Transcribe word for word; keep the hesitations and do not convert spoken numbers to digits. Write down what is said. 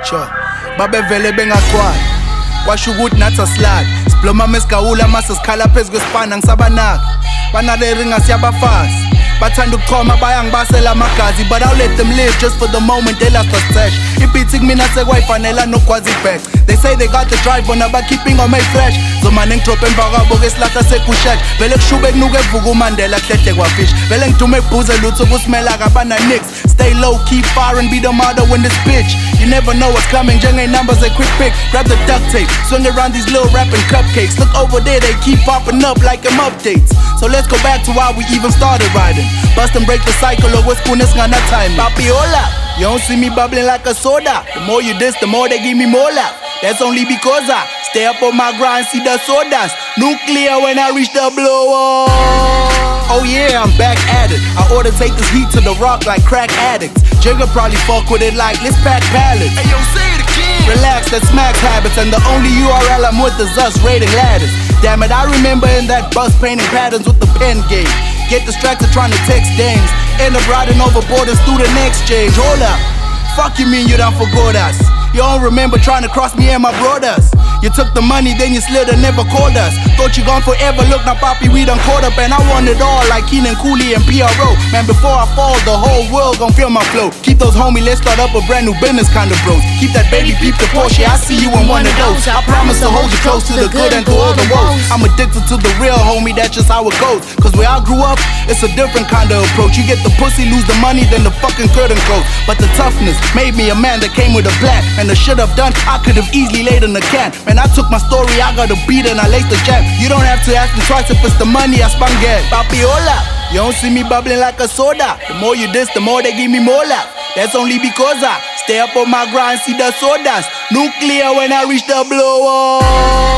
Sure. Babevele bengakwali kwasho ukuthi nathi asilali sibloma mesigawula mase sikhala phezu kwesipana ngisabanaka banaleringa siyabafazi bathanda ukuchoma bayangibasela amagazi but I'll let them live just for the moment they lost us touch ibeating mina sekwayifanela nokwazi back they say they got the drive bona ba keeping on my flash zomane ngidrop emva kwabo ke silahla sekushash vele kushube kunuke evuka uMandela kuhlehle kwafish vele ngidume ebhuze lutho kusimela kabana nicks stay low keep fire and be the mother when this bitch you never know what's coming njenge numbers a quick pick grab the duct tape swing around these little rapping cupcakes look over there they keep popping up like them updates so let's go back to why we even started riding bust and break the cycle of what's coolness ngana time papi hola you don't see me bubbling like a soda the more you diss the more they give me more love that's only because I stay up on my grind see the sodas nuclear when I reach the blow up. Oh yeah I'm back at it I ought to take this heat to the rock like crack addicts Jigga probably fuck with it like let's pack pallets hey yo say it again relax that smacks habits and the only U R L I'm with is us raiding ladders damn it I remember in that bus painting patterns with the pen game get distracted trying to text dames end up riding over borders through the next exchange hold up fuck you mean you done forgot us you don't remember trying to cross me and my brothers you took the money then you slid and never called us thought you gone forever look now papi we done caught up and I want it all like Keenan Cooley and P R O man before I fall the whole world gon' feel my flow keep those homies let's start up a brand new business kind of bros keep that baby peep the Porsche I see you in one of those I promise to hold you close to the good and through all the woes I'm addicted to the real homie that's just how it goes cause where I grew up it's a different kind of approach you get the pussy lose the money then the fucking curtain close but the toughness made me a man that came with a plan and the shit I've done I could have easily laid in the can man I took my story I got a beat and I laced the jam you don't have to ask me twice if it's the money I spun get papi hola you don't see me bubbling like a soda the more you diss the more they give me more love that's only because I stay up on my grind see the sodas nuclear when I reach the blow up.